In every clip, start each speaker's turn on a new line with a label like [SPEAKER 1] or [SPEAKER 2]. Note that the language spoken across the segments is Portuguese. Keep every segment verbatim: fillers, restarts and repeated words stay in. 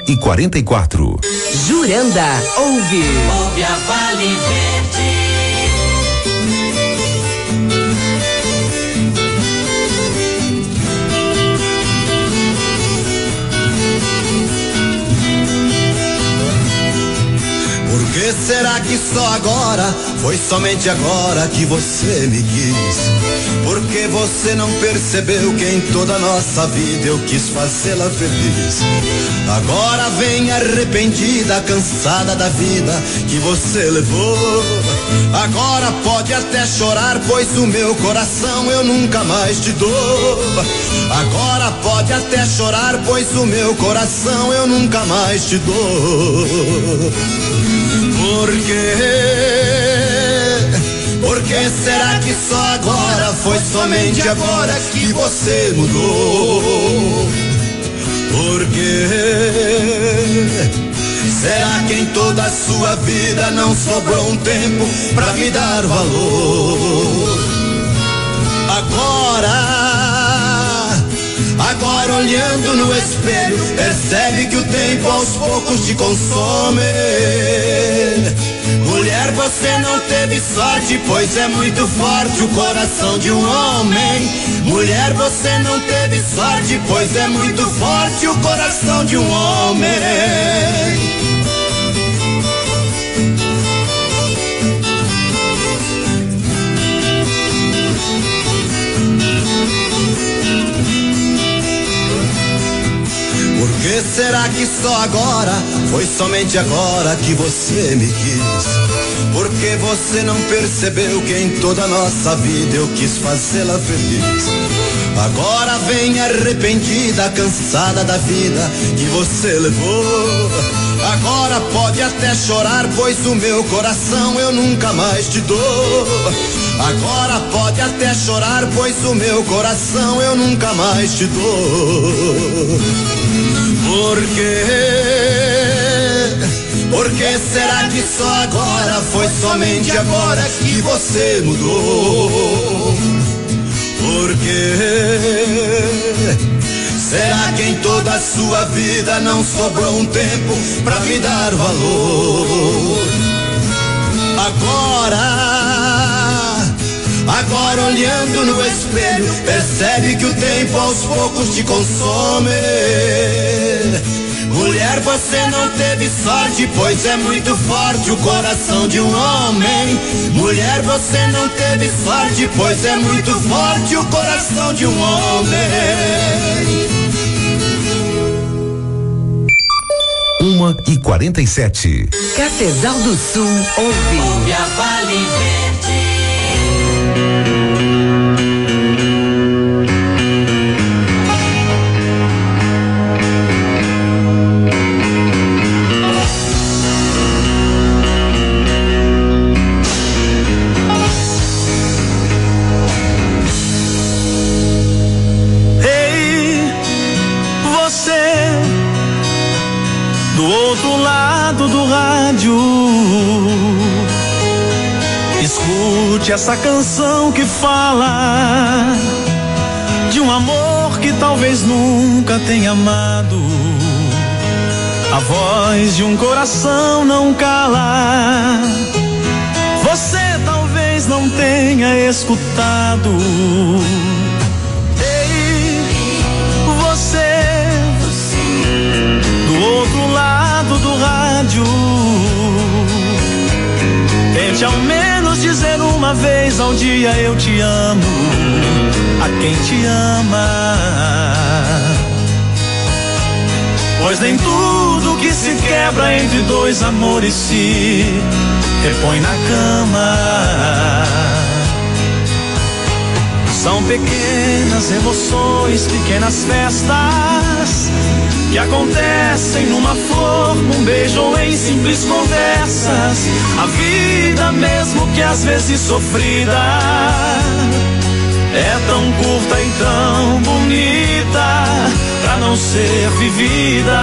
[SPEAKER 1] e quarenta e quatro.
[SPEAKER 2] Juranda, ouve.
[SPEAKER 3] Ouve a Vale Verde.
[SPEAKER 4] Por que será que só agora, foi somente agora que você me quis? Por que você não percebeu que em toda a nossa vida eu quis fazê-la feliz? Agora vem arrependida, cansada da vida que você levou. Agora pode até chorar, pois o meu coração eu nunca mais te dou. Agora pode até chorar, pois o meu coração eu nunca mais te dou. Por quê? Por que será que só agora, foi somente agora que você mudou? Por quê? Será que em toda a sua vida não sobrou um tempo pra me dar valor? Agora, agora olhando no espelho, percebe que o tempo aos poucos te consome. Mulher, você não teve sorte, pois é muito forte o coração de um homem. Mulher, você não teve sorte, pois é muito forte o coração de um homem. Por que será que só agora, foi somente agora que você me quis? Por que você não percebeu que em toda a nossa vida eu quis fazê-la feliz? Agora vem arrependida, cansada da vida que você levou. Agora pode até chorar, pois o meu coração eu nunca mais te dou. Agora pode até chorar, pois o meu coração eu nunca mais te dou. Por quê? Por que será que só agora, foi somente agora que você mudou? Por quê? Será que em toda a sua vida não sobrou um tempo pra me dar valor? Agora, agora olhando no espelho, percebe que o tempo aos poucos te consome. Mulher, você não teve sorte, pois é muito forte o coração de um homem. Mulher, você não teve sorte, pois é muito forte o coração de um homem.
[SPEAKER 1] Uma e quarenta e sete.
[SPEAKER 2] Cafezal do Sul, ouve.
[SPEAKER 3] Ouve a Vale Verde.
[SPEAKER 5] Escute essa canção que fala de um amor que talvez nunca tenha amado. A voz de um coração não cala. Você talvez não tenha escutado. Ei, você, do outro lado do rádio, tente ao menos dizer uma vez ao dia eu te amo a quem te ama. Pois nem tudo que se quebra entre dois amores se repõe na cama. São pequenas emoções, pequenas festas que acontecem numa flor, num beijo ou em simples conversas. A vida, mesmo que às vezes sofrida, é tão curta e tão bonita pra não ser vivida.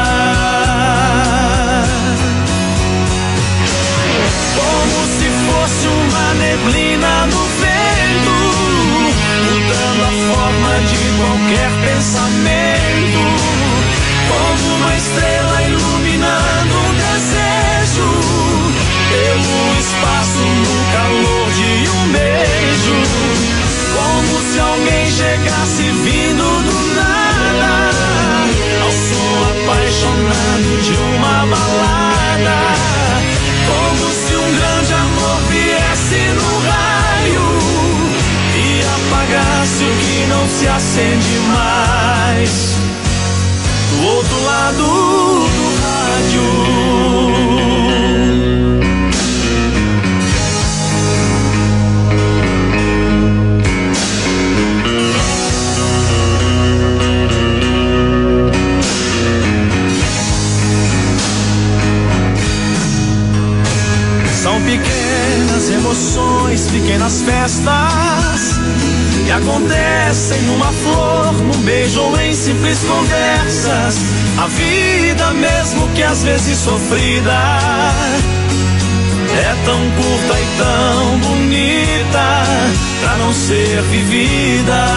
[SPEAKER 5] Como se fosse uma neblina no vento, mudando a forma de qualquer pensamento. Como uma estrela iluminada não se acende mais. Do outro lado do rádio. São pequenas emoções, pequenas festas que acontecem numa flor, num beijo ou em simples conversas. A vida, mesmo que às vezes sofrida, é tão curta e tão bonita pra não ser vivida.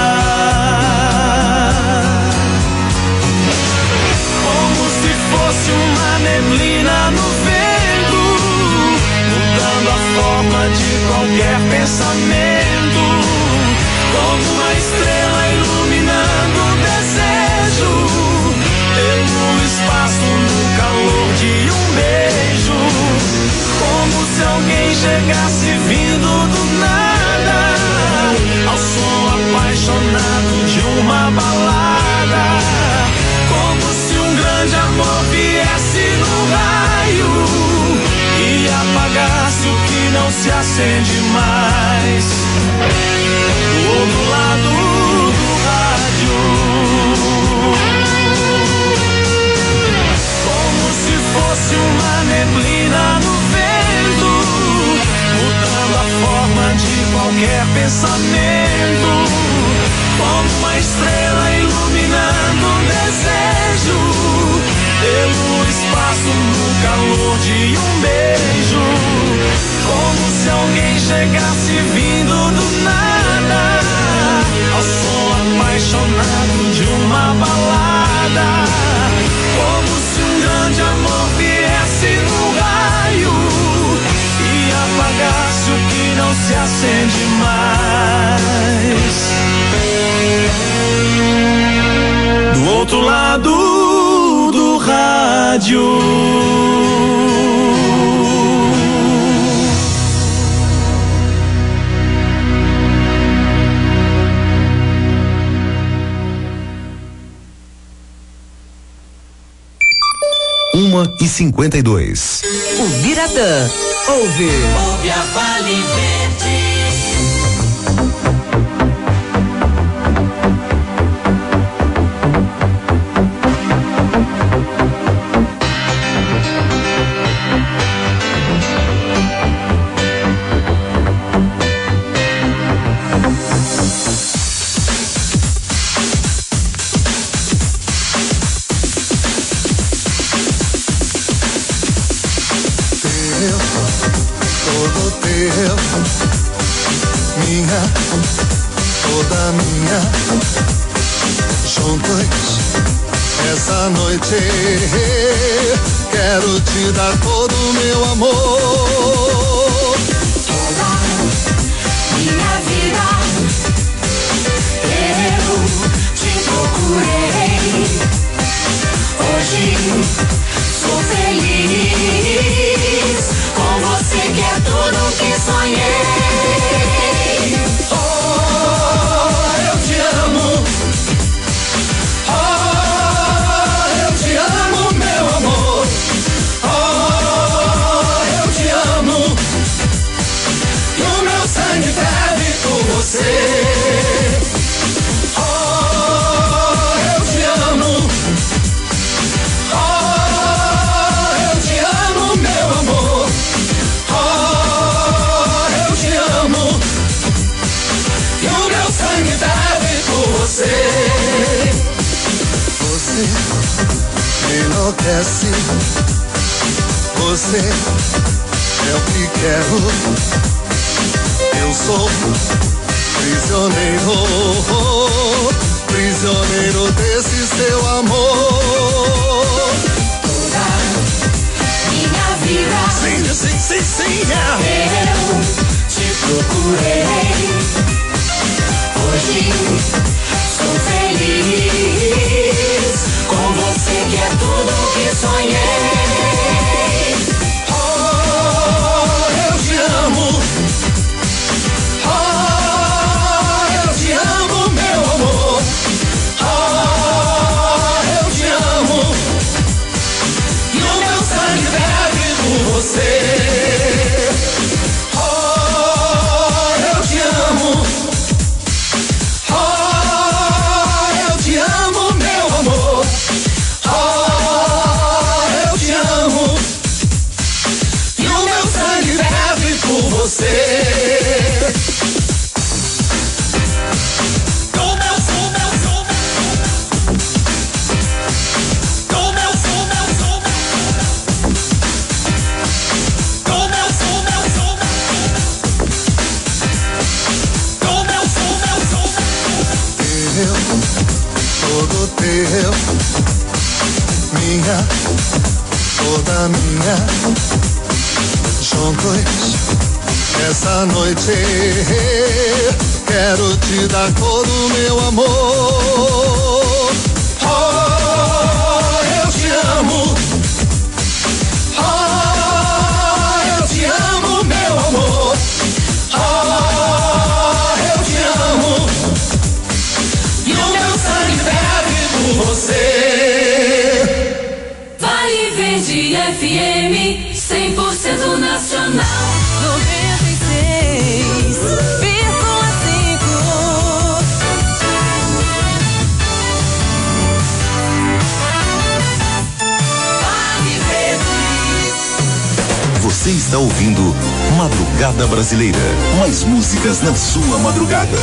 [SPEAKER 5] Como se fosse uma neblina no vento, mudando a forma de qualquer pensamento. Como uma estrela iluminando o desejo, pelo espaço no calor de um beijo. Como se alguém chegasse vindo do nada, ao som apaixonado de uma balada. Como se um grande amor viesse no raio e apagasse o que não se acende mais. Do outro lado do rádio, como se fosse uma neblina no vento, mudando a forma de qualquer pensamento. Como uma estrela iluminando o desejo, pelo espaço no calor de um beijo. Como se alguém chegasse vindo do nada, ao som apaixonado de uma balada. Como se um grande amor viesse no raio e apagasse o que não se acende mais. Do outro lado do rádio.
[SPEAKER 1] Uma e cinquenta e dois.
[SPEAKER 2] O Biratã ouve.
[SPEAKER 3] Ouve a Vale Verde.
[SPEAKER 4] Minha, toda minha, juntos essa noite quero te dar todo o meu amor.
[SPEAKER 6] Toda minha vida eu te procurei. Hoje sou feliz com você, que é tudo que sonhei.
[SPEAKER 4] Enlouquece, você é o que quero. Eu sou prisioneiro, prisioneiro desse seu amor.
[SPEAKER 6] Toda minha vida
[SPEAKER 4] sim, sim, sim, sim,
[SPEAKER 6] yeah. Eu te procurei. Hoje sou feliz com você, que é tudo que sonhei.
[SPEAKER 4] Oh, eu te amo. Oh, eu te amo, meu amor.
[SPEAKER 7] meu, todo teu, minha, toda minha, juntos essa noite quero te dar todo o meu amor. Oh, eu te amo. Oh, eu te amo, meu amor. Oh, eu te amo. E o meu sangue ferve por você.
[SPEAKER 6] Vale Verde F M, cem por cento nacional. noventa e seis vírgula cinco. Vale Verde.
[SPEAKER 1] Você está ouvindo Madrugada Brasileira. Mais músicas na sua madrugada.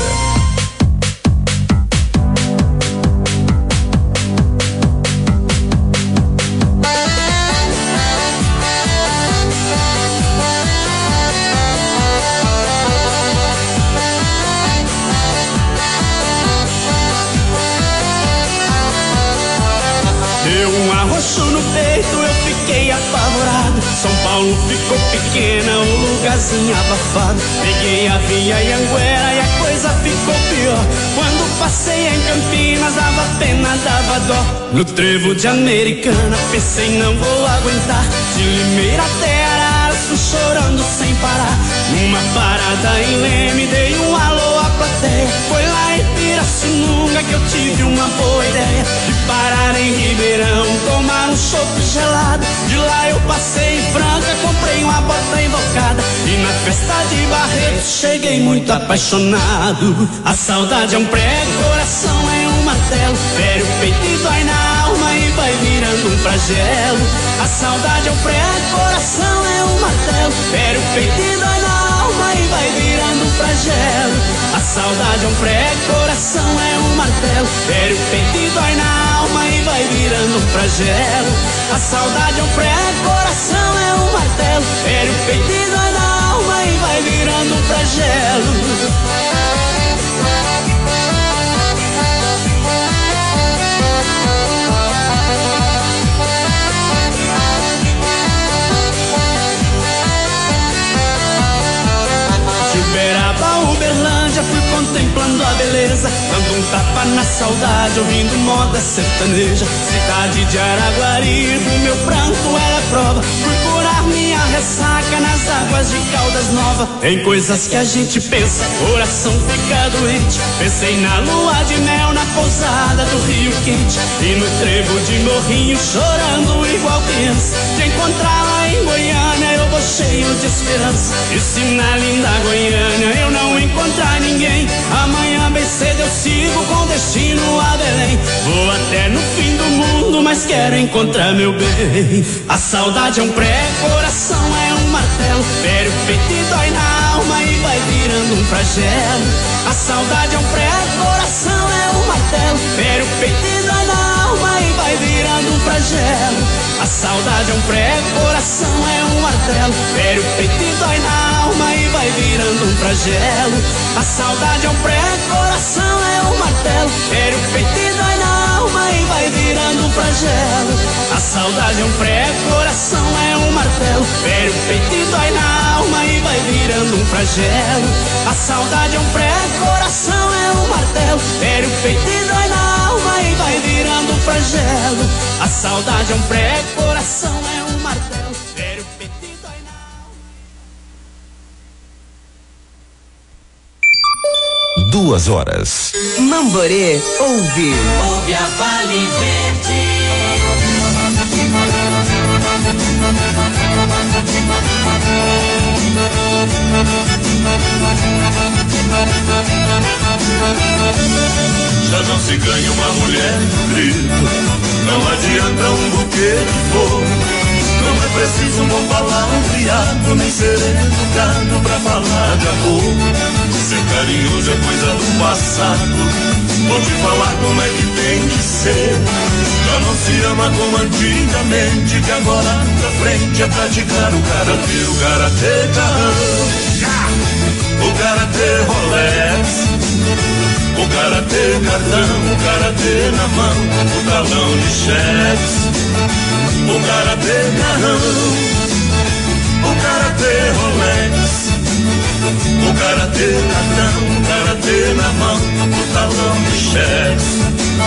[SPEAKER 5] No peito eu fiquei apavorado. São Paulo ficou pequena, o lugarzinho abafado. Peguei a via Anhanguera e a coisa ficou pior. Quando passei em Campinas dava pena, dava dó. No trevo de Americana pensei não vou aguentar. De Limeira até Araras fui chorando sem parar. Numa parada em Leme dei um alô à plateia. Foi lá em Pirassununga que eu tive uma boa ideia de parar em Ribeirão, tomar um chopp gelado. De lá eu passei em Franca, comprei uma bota invocada. E na festa de Barreto cheguei muito apaixonado. A saudade é um prego, coração é um martelo. Fere o peito e dói na alma e vai virando um flagelo. A saudade é um prego, coração é um martelo. Fere o peito e dói na alma e vai virando um flagelo. A saudade é um prego, coração é um martelo. Fere o peito e dói na alma e vai virando um flagelo. A saudade é um prego, coração é um martelo. Fere o peito e dói na alma e vai virando um flagelo. Uberaba, Uberlândia, fui contemplando a beleza, dando um tapa na saudade, ouvindo moda sertaneja. Cidade de Araguari, o meu pranto era prova. Fui curar minha ressaca nas águas de Caldas Novas. Tem coisas que a gente pensa, coração fica doente. Pensei na lua de mel, na pousada do Rio Quente. E no trevo de Morrinho, chorando igual criança. De encontrá-la em Goiânia, eu vou cheio de esperança. E se na linda Goiânia eu não encontrar ninguém, amanhã bem cedo eu sigo com destino a Belém. Vou até no fim do mundo, mas quero encontrar meu bem. A saudade é um prego, coração é um martelo. Fere o peito e dói na alma e vai virando um flagelo. A saudade é um prego, coração é um martelo. Fere o peito e dói na alma e vai virando um flagelo. A saudade é um prego, coração é um martelo. Fere o peito e dói na alma e vai virando um flagelo. A saudade é um prego, coração é um martelo. Fere o peito e dói na alma e vai virando um flagelo. A saudade é um prego, coração é um martelo. Fere o peito e dói na alma e vai virando um flagelo. A saudade é um prego, coração é um martelo. Fere o peito e dói na alma e vai virando um flagelo. A saudade é um prego, coração é um martelo. Fere o peito e dói na alma.
[SPEAKER 1] Duas horas.
[SPEAKER 2] Mamborê ouve.
[SPEAKER 3] Ouve a Vale Verde.
[SPEAKER 8] Já não se ganha uma mulher no grito, não adianta um buquê de flor. Não é preciso um bom palavreado, nem ser educado pra falar de amor. Ser carinhoso é coisa do passado, vou te falar como é que tem que ser. Já não se ama como antigamente, que agora pra frente é praticar o karatê, o karatê carrão, o karatê Rolex, o karatê cartão, o karatê na mão, o talão de cheques, o karatê carrão, o karatê Rolex, o karatê cartão, o karatê na mão, o talão de cheques.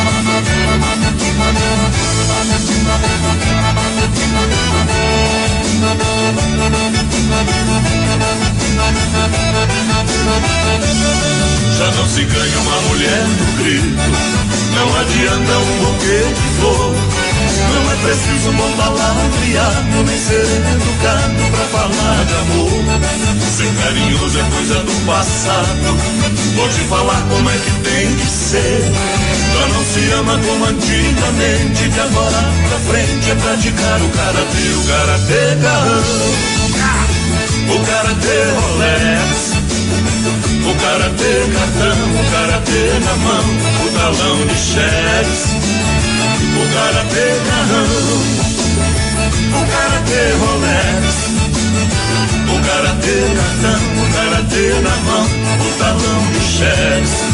[SPEAKER 8] Já não se ganha uma mulher no grito, não adianta um buquê de flor, não é preciso um bom palavreado, nem ser educado pra falar de amor. Ser carinhoso é coisa do passado, vou te falar como é que tem que ser. Já não se ama como antigamente, de agora pra frente é praticar o karatê, o karatê carrão, o karatê Rolex, o karatê cartão, o karatê na mão, o talão de cheques, o karatê carrão, o karatê Rolex, o karatê cartão, o karatê na mão, o talão de cheques.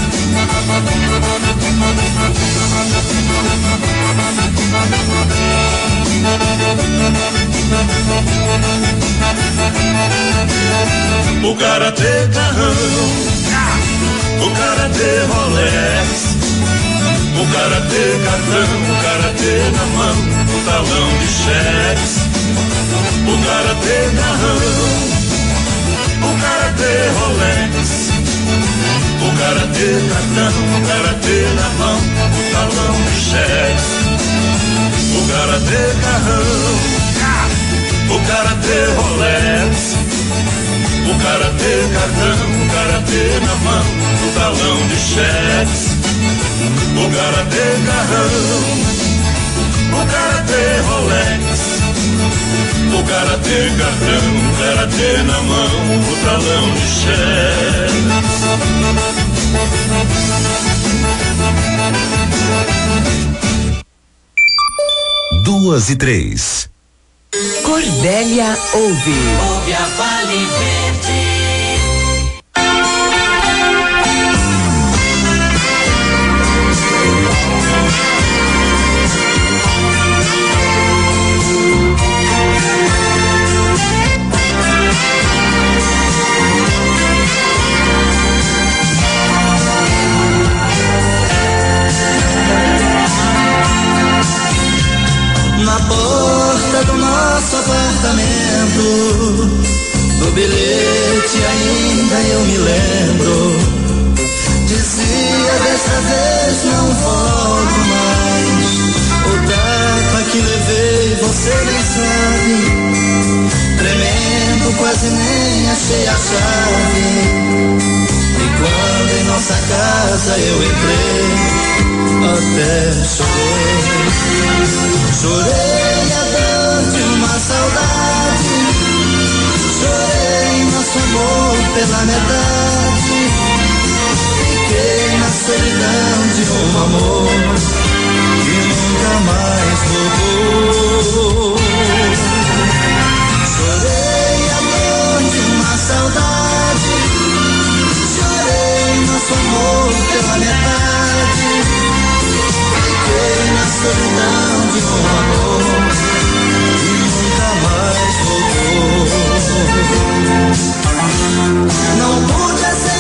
[SPEAKER 8] O karatê carrão, o karatê Rolex, o karatê cartão, o karatê na mão, o talão de cheques, o karatê carrão, o karatê Rolex, o karatê cartão, o karatê na mão, o talão de cheques, o karatê carrão, o karatê Rolex, o karatê cartão, o karatê na mão, o talão de cheques, o karatê carrão, o karatê Rolex, o karatê cartão, o karatê na mão, o talão de cheques.
[SPEAKER 1] Duas e três.
[SPEAKER 2] Cordélia ouve.
[SPEAKER 3] Ouve a Vale Verde.
[SPEAKER 4] Na porta do nosso apartamento, do bilhete ainda eu me lembro. Dizia dessa vez não volto mais. O tapa que levei você nem sabe. Tremendo quase nem achei a chave. E quando em nossa casa eu entrei, até chorei. Chorei a dor de uma saudade, chorei nosso amor pela metade, fiquei na solidão de um amor que nunca mais voltou. Chorei a dor de uma saudade, chorei nosso amor pela metade, fiquei na solidão de um amor que nunca mais voltou. Não pude aceitar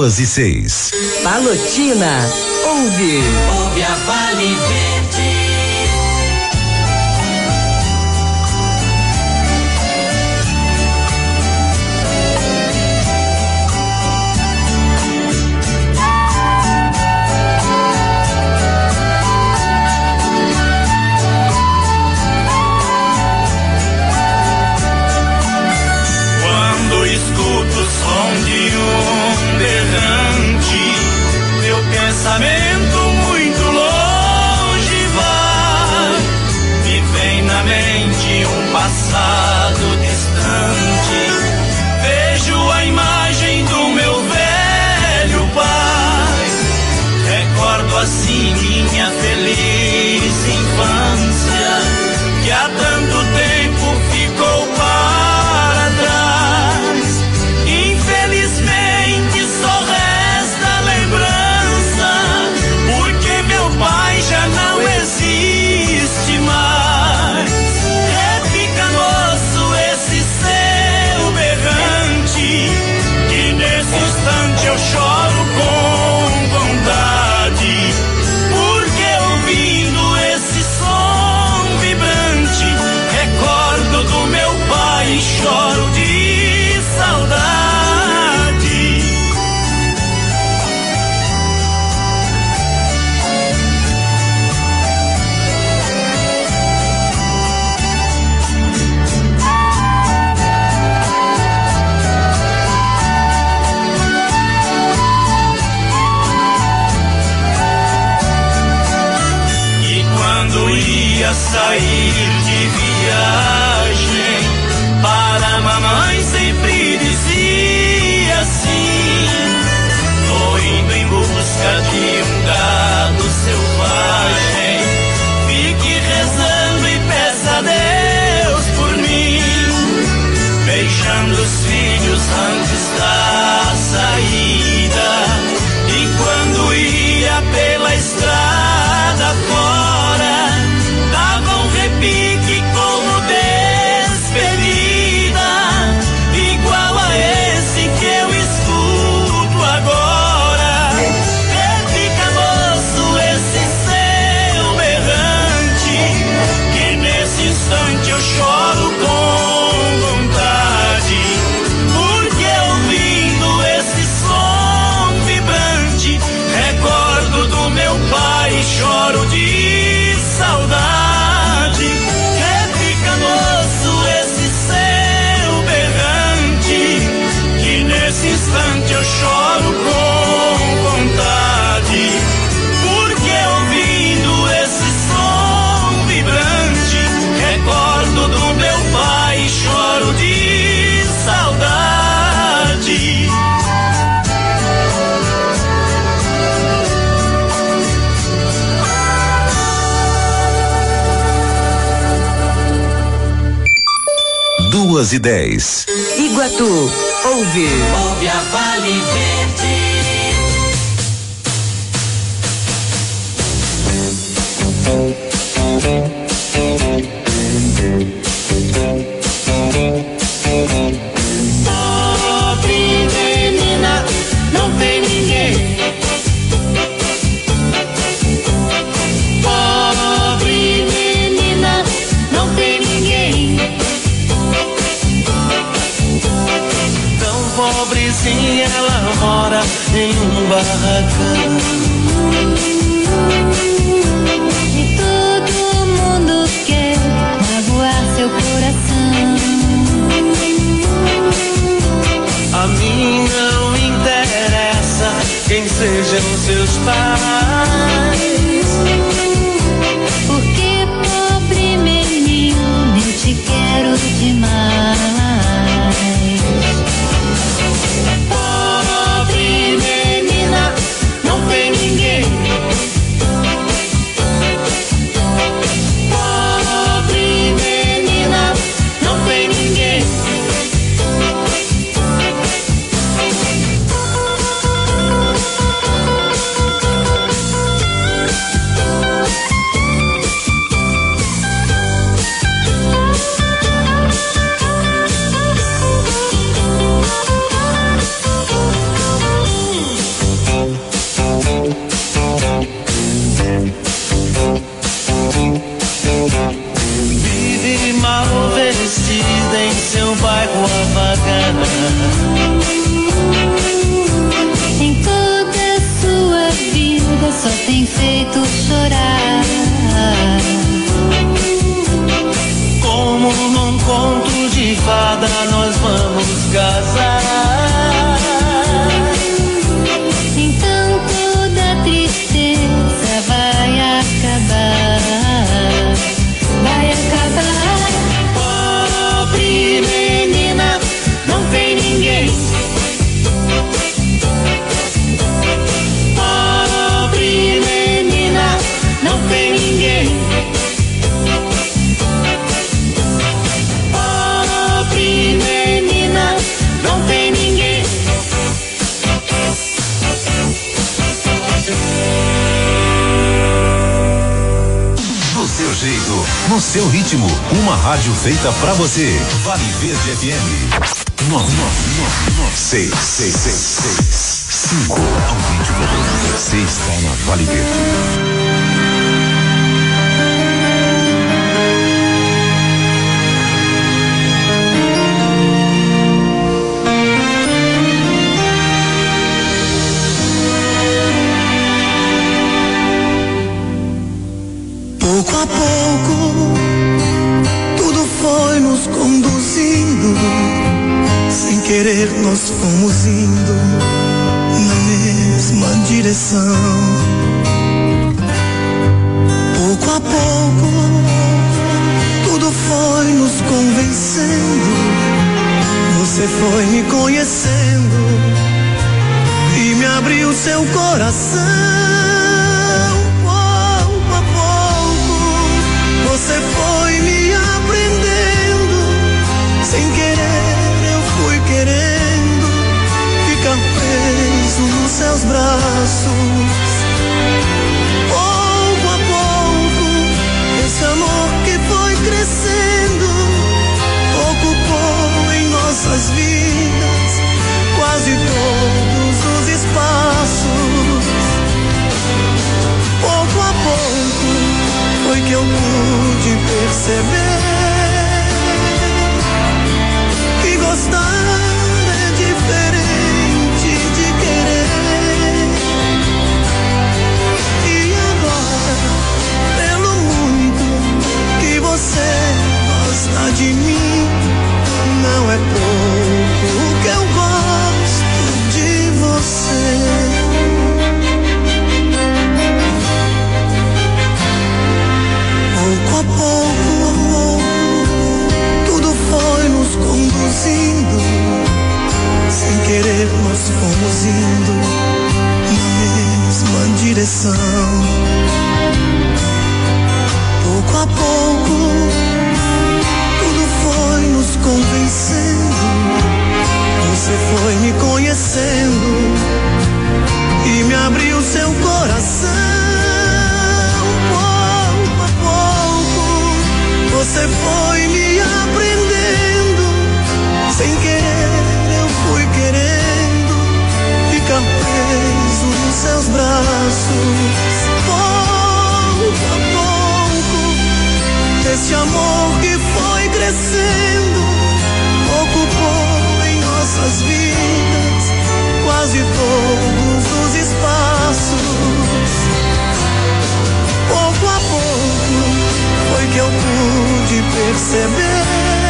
[SPEAKER 1] Duas e seis.
[SPEAKER 2] Palotina, ouve.
[SPEAKER 3] Ouve a Vale Verde.
[SPEAKER 5] Quando escuto o som de um berrante, meu pensamento muito longe vai. Me vem na mente um passado distante. Vejo a imagem do meu velho pai. Recordo assim minha feliz infância, que há tanto tempo ficou para trás. Infelizmente só resta lembrança, porque meu pai já não existe mais. É picanoso esse seu berrante, que nesse instante eu choro com vontade, porque ouvindo esse som vibrante, recordo do meu pai e choro de saudade. E quando ia sair de viagem, para a mamãe sempre dizia assim: tô indo em busca de um gado selvagem, fique rezando e peça a Deus por mim. Beijando os filhos antes da saída, e quando ia pela estrada fora, dava um repique como despedida, igual a esse que eu escuto agora. É picanoso esse seu berrante, que nesse instante eu choro com vontade, porque ouvindo esse som vibrante, recordo do meu pai e choro de saudade. É picanoso esse seu berrante, que nesse instante eu choro com vontade, porque ouvindo esse som vibrante, recordo do meu pai e choro de saudade.
[SPEAKER 1] Duas e dez.
[SPEAKER 2] Iguatu, ouve.
[SPEAKER 3] Ouve a Vale Verde.
[SPEAKER 7] Pobre menina, não tem ninguém. Pobre menina, não tem ninguém.
[SPEAKER 5] Tão pobrezinha, ela mora em um barracão.
[SPEAKER 6] E todo mundo quer magoar seu coração.
[SPEAKER 5] A mim não interessa quem sejam seus pais,
[SPEAKER 6] Porque pobre menino, eu te quero demais.
[SPEAKER 7] Pobre menina, não tem ninguém.
[SPEAKER 5] sempre mal vestida em seu bairro a vagar.
[SPEAKER 6] Em toda sua vida só tem feito chorar.
[SPEAKER 5] Como num conto de fada nós vamos casar.
[SPEAKER 6] Então toda tristeza vai acabar. Vai acabar.
[SPEAKER 5] Pobre menina, não tem ninguém. Pobre menina, não tem ninguém. Pobre menina, não tem ninguém.
[SPEAKER 1] Do seu jeito, no seu ritmo, uma rádio feita pra você. Vale Verde F M. nove nove seis seis seis seis cinco. Aumente o volume. Você está na Vale Verde.
[SPEAKER 4] Pouco a pouco, tudo foi nos conduzindo. Sem querer, nós fomos indo na mesma direção. Pouco a pouco, tudo foi nos convencendo. Você foi me conhecendo e me abriu seu coração. Você foi me aprendendo, sem querer eu fui querendo ficar preso nos seus braços. Pouco a pouco, esse amor que foi crescendo ocupou em nossas vidas quase todos os espaços. Pouco a pouco foi que eu pude perceber que gostar é diferente de querer. E agora, pelo muito que você gosta de mim, não é pouco que eu gosto de você. Pouco a pouco, tudo foi nos conduzindo. Sem querer, nós fomos indo na mesma direção. Pouco a pouco, tudo foi nos convencendo. Você foi me conhecendo e me abriu seu coração. Você foi me aprendendo, sem querer eu fui querendo ficar preso nos seus braços. Pouco a pouco, esse amor que foi crescendo ocupou em nossas vidas quase todos os espaços. Pouco a pouco foi que eu pude perceber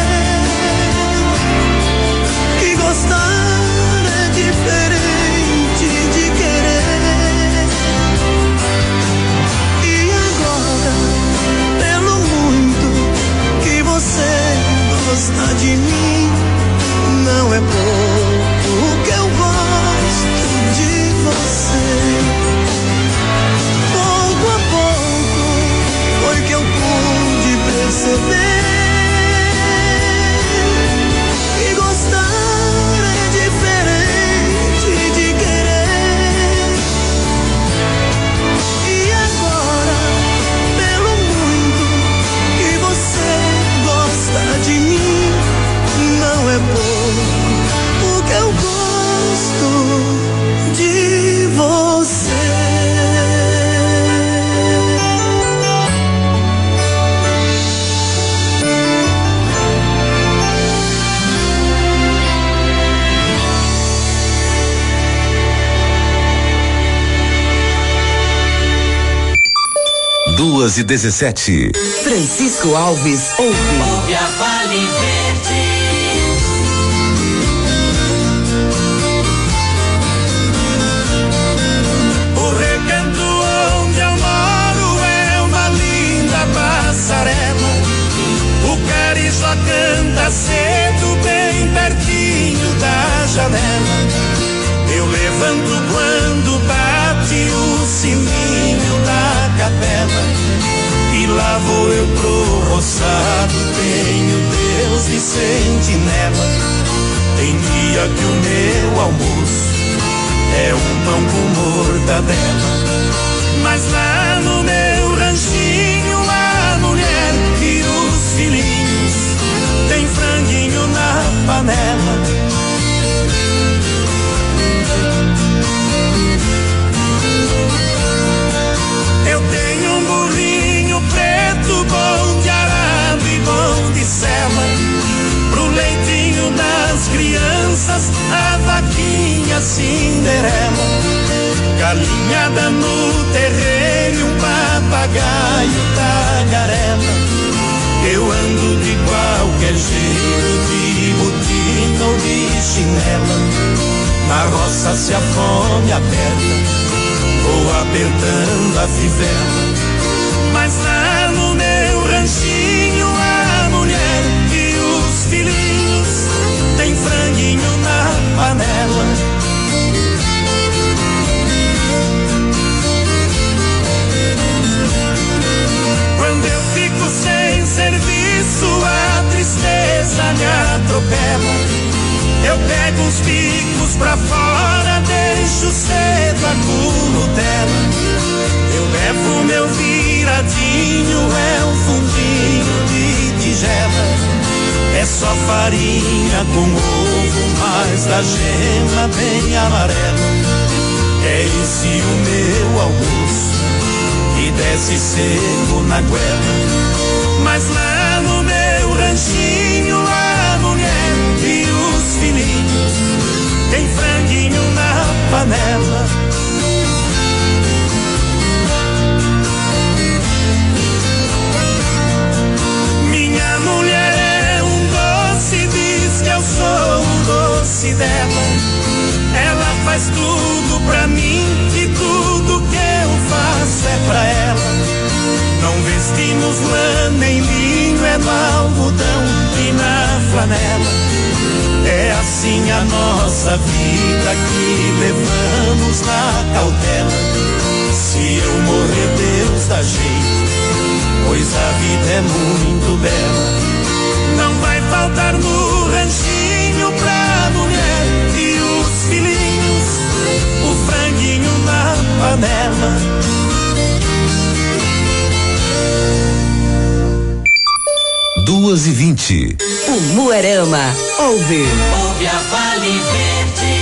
[SPEAKER 4] que gostar é diferente de querer. E agora, pelo muito que você gosta de mim, não é pouco que eu gosto de você. Pouco a pouco foi que eu pude perceber que gostar é diferente de querer. E agora, pelo muito que você gosta de mim, não é pouco
[SPEAKER 1] Duas e dezessete.
[SPEAKER 2] Francisco Alves ouve.
[SPEAKER 3] Ouve a Vale Verde.
[SPEAKER 5] O recanto onde eu moro é uma linda passarela. O carijó canta cedo bem pertinho da janela. Eu levanto quando bate o sininho da capela. E lá vou eu pro roçado, tenho Deus de sentinela. Tem dia que o meu almoço é um pão com mortadela. Mas lá no meu ranchinho a mulher e os filhinhos tem franguinho na panela. Eu tenho um burrinho preto, bom de arado e bom de sela. Pro leitinho das crianças, a vaquinha Cinderela. Galinhada no terreiro, um papagaio tagarela. Eu ando de qualquer jeito, de botina ou de chinela. Na roça se a fome aperta, vou apertando a fivela. Mas lá no meu ranchinho a mulher e os filhinhos tem franguinho na panela. Quando eu fico sem serviço a tristeza me atropela. Eu pego os bicos pra fora, deixo cedo a curutela. Eu levo meu viradinho, é um fundinho de tigela. É só farinha com ovo, mas da gema bem amarela. É esse o meu almoço, que desce seco na goela. Mas lá no meu ranchinho a mulher e os filhinhos tem franguinho na panela. Minha mulher é um doce, diz que eu sou o doce dela. Ela faz tudo pra mim e tudo que eu faço é pra ela. Não vestimos lã nem linho, é no algodão e na flanela. É assim a nossa vida que levamos na cautela. Se eu morrer, Deus dá jeito, pois a vida é muito bela. Não vai faltar no ranchinho pra mulher e os filhinhos o franguinho na panela.
[SPEAKER 1] Duas e vinte.
[SPEAKER 2] O Moarama ouve.
[SPEAKER 3] Ouve a Vale Verde.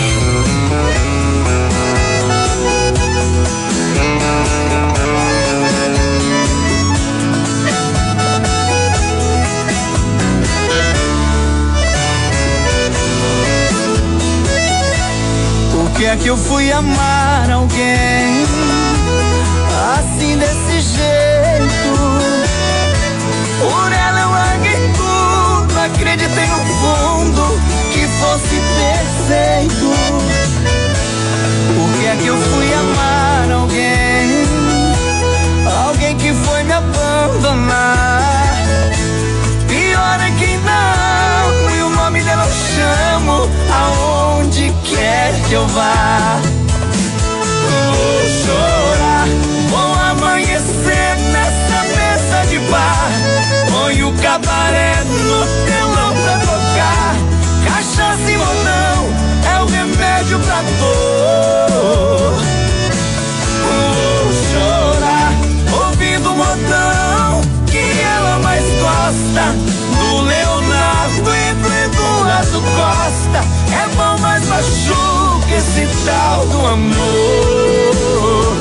[SPEAKER 5] Por que é que eu fui amar alguém assim desse jeito? Por ela eu larguei tudo, acreditei no fundo que fosse perfeito. Por que é que eu fui amar alguém, alguém que foi me abandonar? Pior é quem não, e o nome dela eu chamo aonde quer que eu vá. Vou chorar, vou amanhecer nessa mesa de bar. Põe o cabaré no telão pra tocar. Cachaça e modão é o remédio pra dor. Vou chorar ouvindo o modão que ela mais gosta, do Leonardo e do Eduardo Costa. É bom, mas machuca esse tal do amor.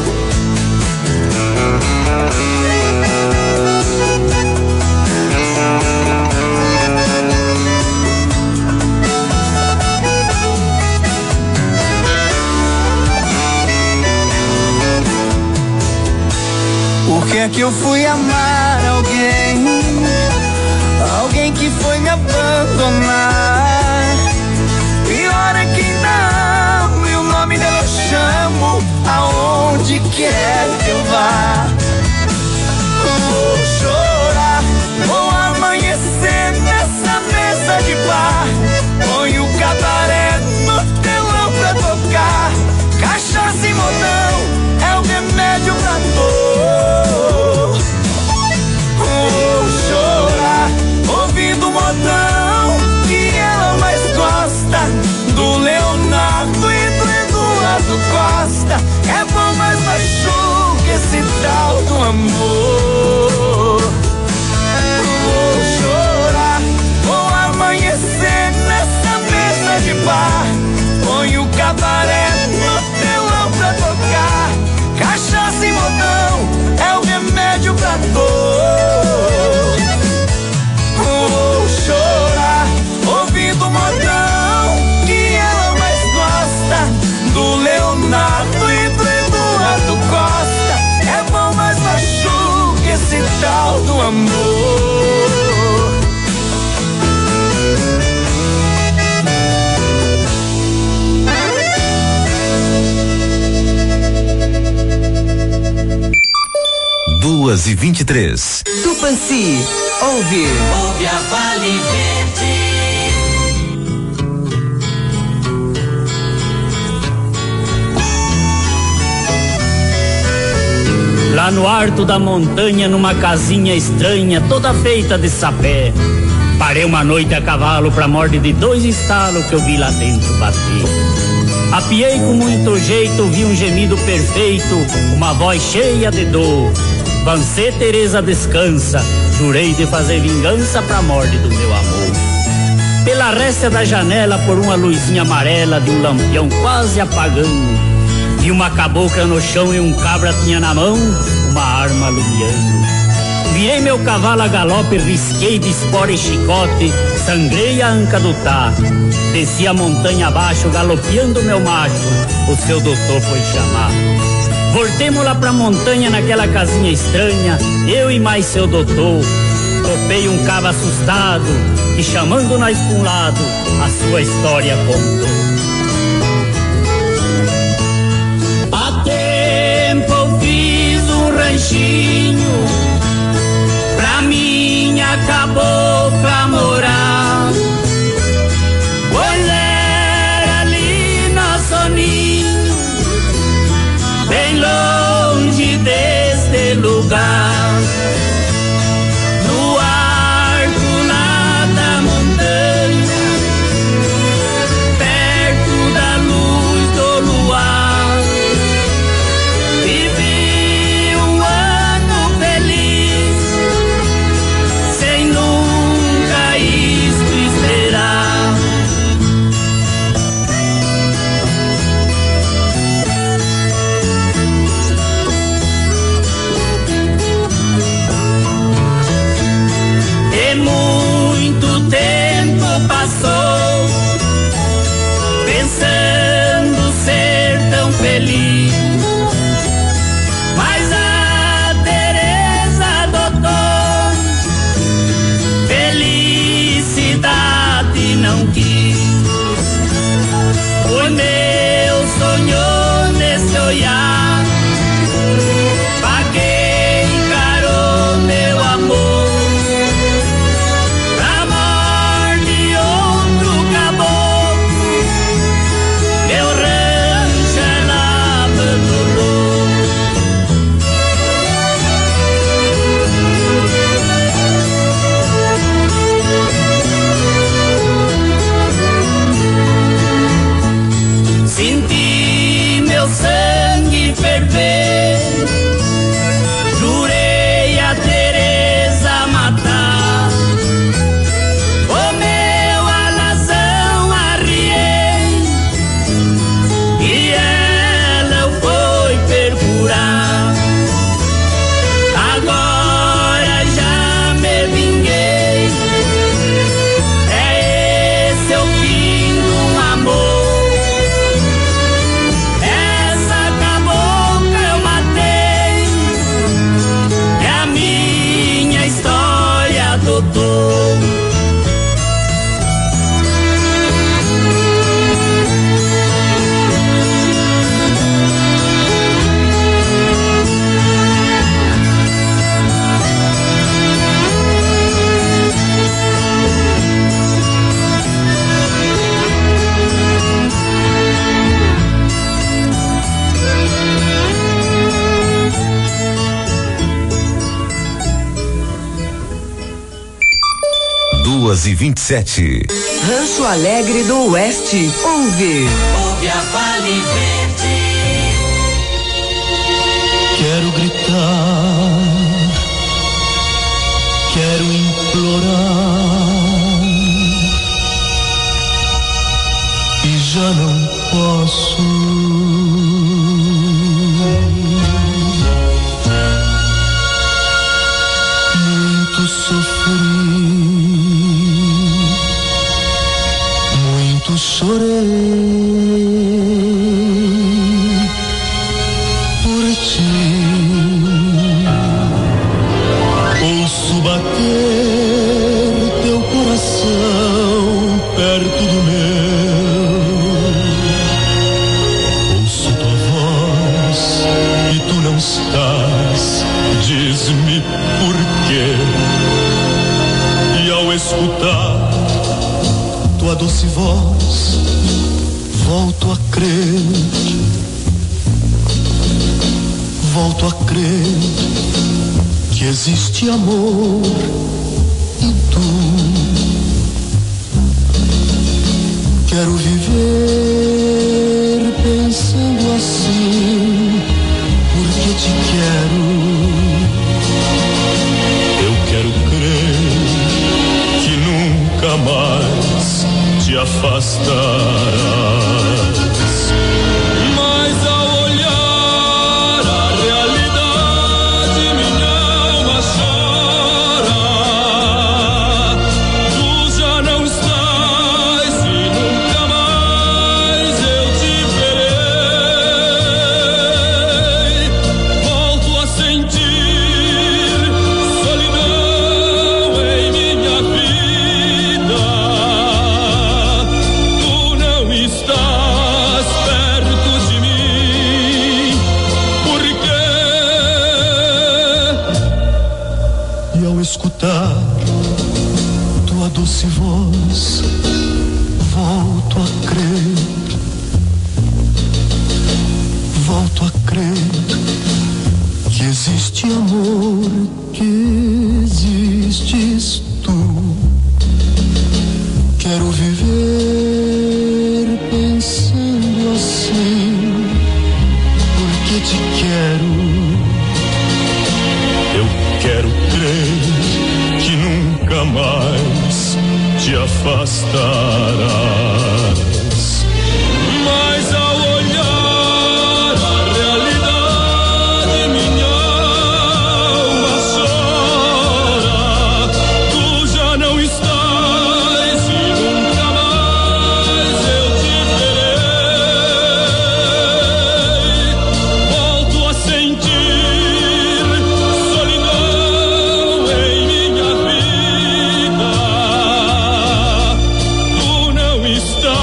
[SPEAKER 5] Por que dia que eu fui amar alguém, alguém que foi me abandonar. Pior é que ainda amo e o nome dela eu chamo aonde quer que eu vá. Vou chorar, vou amanhecer nessa mesa de bar. Põe o cabaré no telão pra tocar. Cachaça e modão é o remédio pra dor. Vou chorar ouvindo modão que ela mais gosta, do Leonardo e do Eduardo Costa. É bom, mas machuca esse tal do amor. Vou chorar, vou amanhecer nessa mesa de bar. Põe o cabaré no telão pra tocar. Cachaça e modão é o remédio pra dor. Vou chorar ouvindo modão que ela mais gosta, do Leonardo e do Eduardo Costa. É bom, mas machuca esse tal do amor.
[SPEAKER 1] Duas e vinte e três.
[SPEAKER 2] Tupãci, ouve.
[SPEAKER 3] Ouve a Vale Verde.
[SPEAKER 9] Lá no alto da montanha, numa casinha estranha, toda feita de sapé, parei uma noite a cavalo pra morte de dois estalos que eu vi lá dentro bater. Apiei com muito jeito, vi um gemido perfeito, uma voz cheia de dor. Vancê, Teresa, descansa, jurei de fazer vingança pra morte do meu amor. Pela resta da janela, por uma luzinha amarela de um lampião quase apagando, vi uma cabocla no chão e um cabra tinha na mão uma arma alumiando. Virei meu cavalo a galope, risquei de espora e chicote, sangrei a anca do tá. Desci a montanha abaixo, galopeando meu macho, o seu doutor foi chamar. Voltemos lá pra montanha, naquela casinha estranha, eu e mais seu doutor. Topei um cabo assustado, e chamando nós pra um lado, a sua história contou. Há tempo eu fiz um ranchinho pra minha cabocla morar, pois era ali nosso ninho, bem longe deste lugar. No arco lá da montanha, perto da luz do luar, vivi um ano feliz, sem nunca isto esperar. E muito tempo passou, pensando ser tão feliz, mas a Teresa adotou, felicidade não quis. O meu sonho nesse olhar, paguei caro meu amor.
[SPEAKER 5] faltou.
[SPEAKER 1] Duas e vinte e sete.
[SPEAKER 2] Rancho Alegre do Oeste. Ouve.
[SPEAKER 3] Ouve a Vale Verde.
[SPEAKER 5] Quero gritar, quero implorar e já não posso. Muito sofri, muito chorei por ti. Ouço bater teu coração perto do meu. Ouço tua voz e tu não estás. Diz-me por quê. E ao escutar tua doce voz, volto a crer, volto a crer que existe amor em tu. Quero viver pensando assim, porque te quero. Eu quero crer que nunca mais te afastarás. Mas ao olhar a realidade, minha alma chora. Tu já não estás e nunca mais eu te verei. Volto a sentir solidão em minha vida. Estás perto de mim, por quê? E ao escutar tua doce voz, volto a crer, volto a crer que existe amor, que existes tu. Quero viver pensando assim, porque te quero. Eu quero crer que nunca mais te afastarás. Mas ao olhar a realidade, minha alma chora. Tu já não estás e nunca mais eu te verei. Volto a sentir solidão em minha vida. Tu não estás.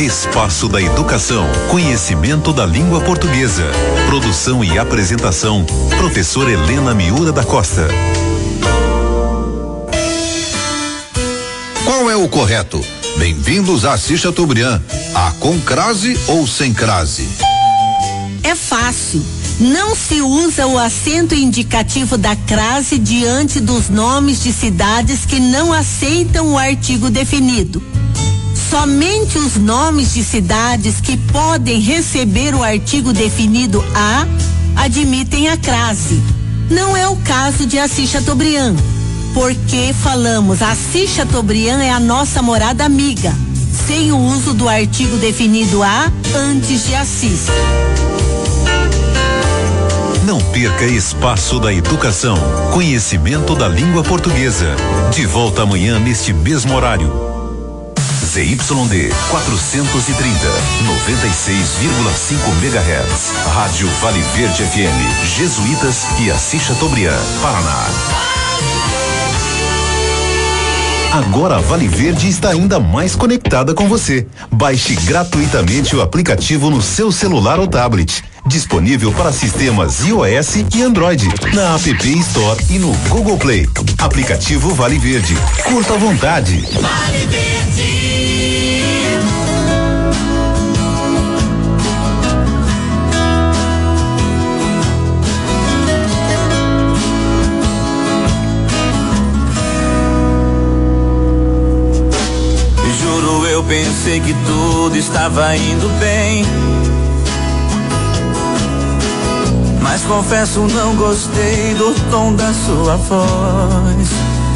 [SPEAKER 1] Espaço da Educação, conhecimento da língua portuguesa. Produção e apresentação, professora Helena Miura da Costa.
[SPEAKER 10] Qual é o correto? Bem-vindos a Assis Chateaubriand. A com crase ou sem crase?
[SPEAKER 11] É fácil. Não se usa o acento indicativo da crase diante dos nomes de cidades que não aceitam o artigo definido. Somente os nomes de cidades que podem receber o artigo definido a admitem a crase. Não é o caso de Assis Chateaubriand, porque falamos Assis Chateaubriand é a nossa morada amiga, sem o uso do artigo definido a antes de Assis.
[SPEAKER 1] Não perca Espaço da Educação, conhecimento da língua portuguesa. De volta amanhã neste mesmo horário. Z Y D quatrocentos e trinta, noventa e seis vírgula cinco megahertz. Rádio Vale Verde F M, Jesuítas e Assis Chateaubriand, Paraná. Agora a Vale Verde está ainda mais conectada com você. Baixe gratuitamente o aplicativo no seu celular ou tablet. Disponível para sistemas iOS e Android, na App Store e no Google Play. Aplicativo Vale Verde. Curta à vontade.
[SPEAKER 3] Vale Verde.
[SPEAKER 5] Juro, eu pensei que tudo estava indo bem, mas confesso, não gostei do tom da sua voz.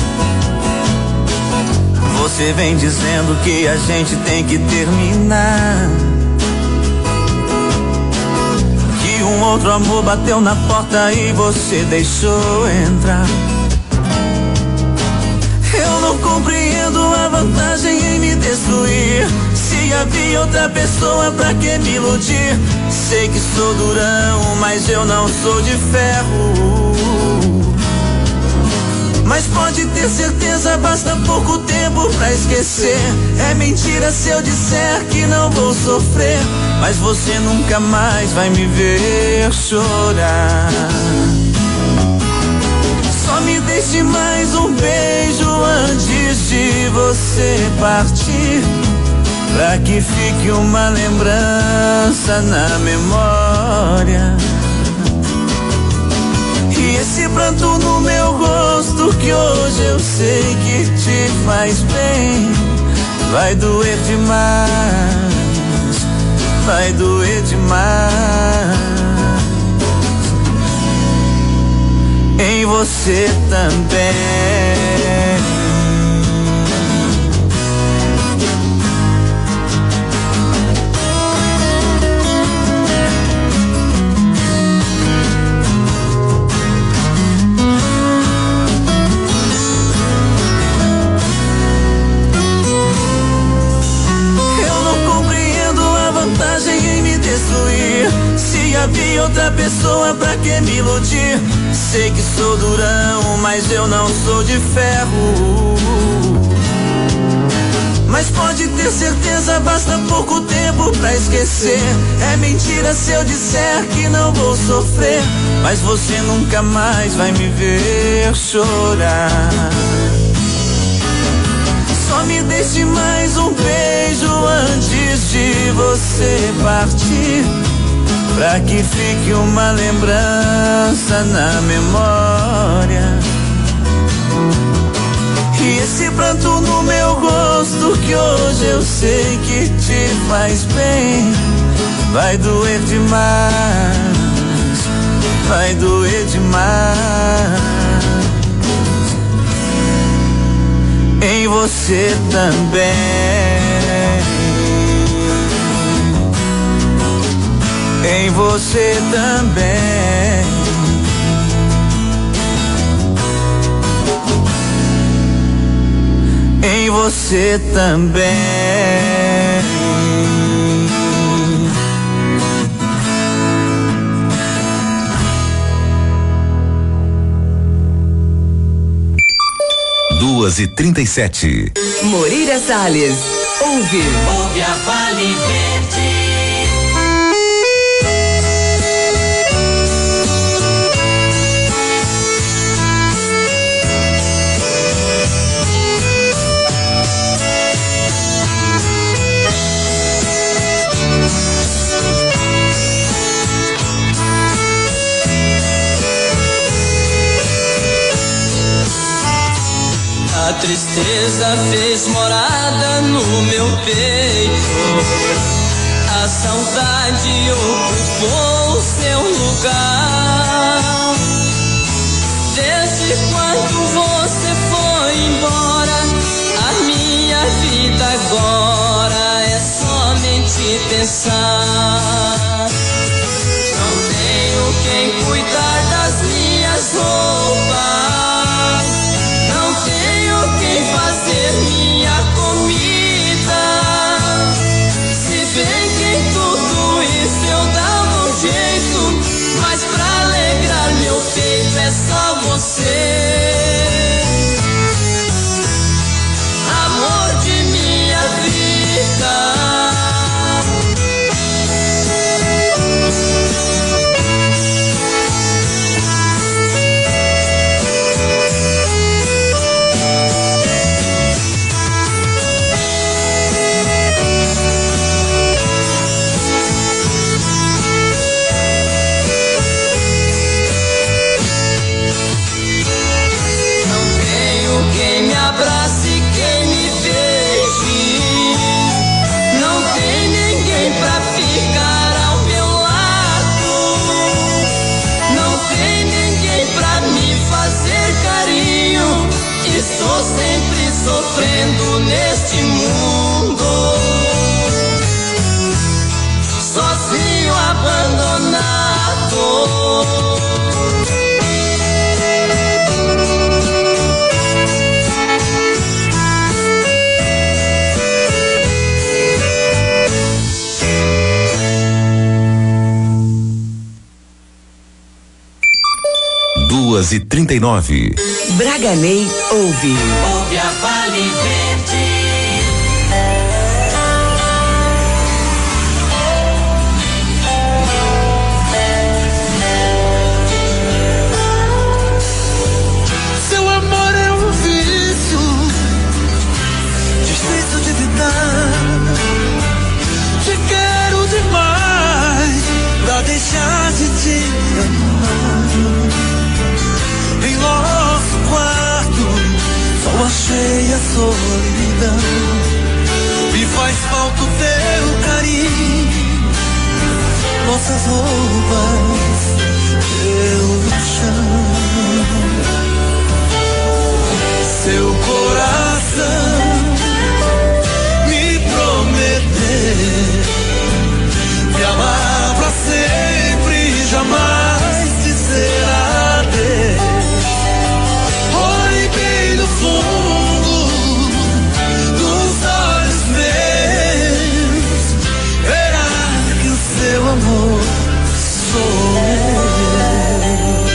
[SPEAKER 5] Você vem dizendo que a gente tem que terminar, que um outro amor bateu na porta e você deixou entrar. Eu não compreendo a vantagem em me destruir. Se havia outra pessoa, pra que me iludir? Sei que sou durão, mas eu não sou de ferro. Mas pode ter certeza, basta pouco tempo pra esquecer. É mentira se eu disser que não vou sofrer, mas você nunca mais vai me ver chorar. Só me deixe mais um beijo antes de você partir, pra que fique uma lembrança na memória. E esse pranto no meu rosto que hoje eu sei que te faz bem, vai doer demais, vai doer demais. Em você também. Se havia outra pessoa, pra que me iludir? Sei que sou durão, mas eu não sou de ferro. Mas pode ter certeza, basta pouco tempo pra esquecer. É mentira se eu disser que não vou sofrer, mas você nunca mais vai me ver chorar. Só me deixe mais um beijo antes de você partir, pra que fique uma lembrança na memória. E esse pranto no meu rosto que hoje eu sei que te faz bem, vai doer demais, vai doer demais. Em você também. Em você também. Em você também.
[SPEAKER 1] Duas e trinta e sete.
[SPEAKER 2] Moreira Salles, ouvir.
[SPEAKER 3] Ouve a Vale Verde.
[SPEAKER 12] A tristeza fez morada no meu peito, a saudade ocupou seu lugar. Desde quando você foi embora, a minha vida agora é somente pensar. Não tenho quem cuidar das minhas roupas, fazer minha comida. Se bem que em tudo isso eu dava um jeito, mas pra alegrar meu peito é só você, amor de minha vida. Abrace quem me beije, não tem ninguém pra ficar ao meu lado, não tem ninguém pra me fazer carinho. Estou sempre sofrendo neste mundo, sozinho, abandonado.
[SPEAKER 1] Duas e trinta e nove.
[SPEAKER 2] Braganei ouve.
[SPEAKER 3] Ouve a Vale Verde.
[SPEAKER 5] Seu amor é um vício difícil de lidar. Te quero demais pra deixar de te amar. Em nosso quarto só achei a solidão. Me faz falta o teu carinho, nossas roupas, teu chão. Seu coração me prometeu me amar pra sempre, jamais dizer adeus. Olhe bem no fundo dos olhos meus, verá que o seu amor sou eu.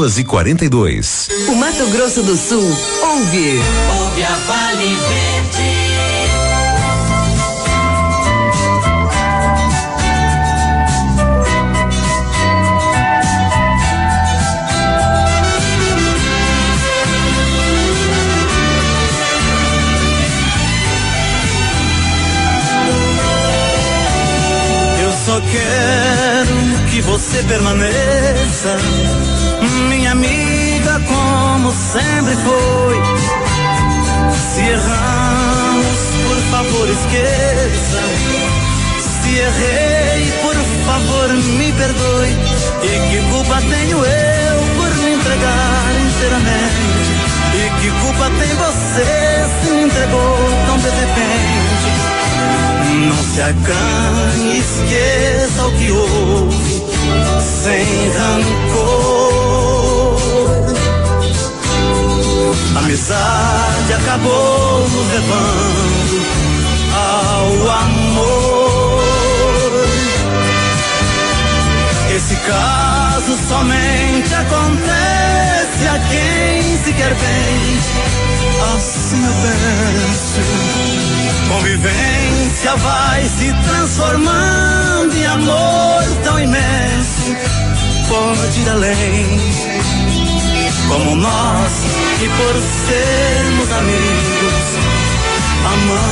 [SPEAKER 1] duas e quarenta e dois.
[SPEAKER 2] O Mato Grosso do Sul ouve.
[SPEAKER 3] Ouve a Vale Verde.
[SPEAKER 5] Só quero que você permaneça, minha amiga, como sempre foi. Se erramos, por favor esqueça. Se errei, por favor me perdoe. E que culpa tenho eu por me entregar inteiramente? E que culpa tem você se me entregou tão de repente? Não se acanhe, esqueça o que houve, sem rancor. A amizade acabou nos levando ao amor. Esse caso somente acontece a quem se quer bem. Assim eu penso. Convivência vai se transformando em amor tão imenso, pode ir além. Como nós, que por sermos amigos, amamos.